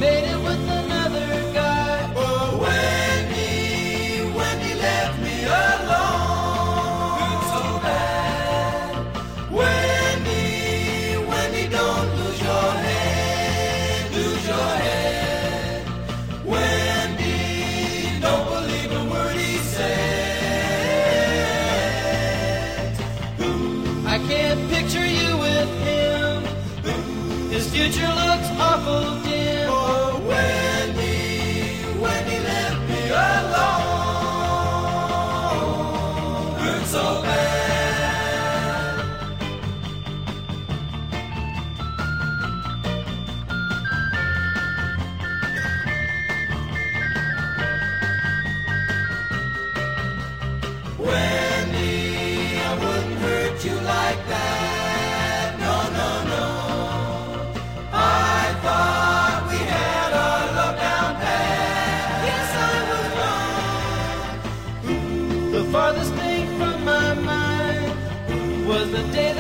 dated with another guy. Oh, Wendy left me alone. It's so bad. Wendy, don't lose your head, lose your head. Wendy, don't believe a word he said. I can't picture you with him. His future looks awful dim. Oh, Wendy left me alone. Hurts so bad. Wendy, I wouldn't hurt you like that. No, no, no. I thought we had our love down pat. Yes, I was wrong. The farthest thing from my mind was the day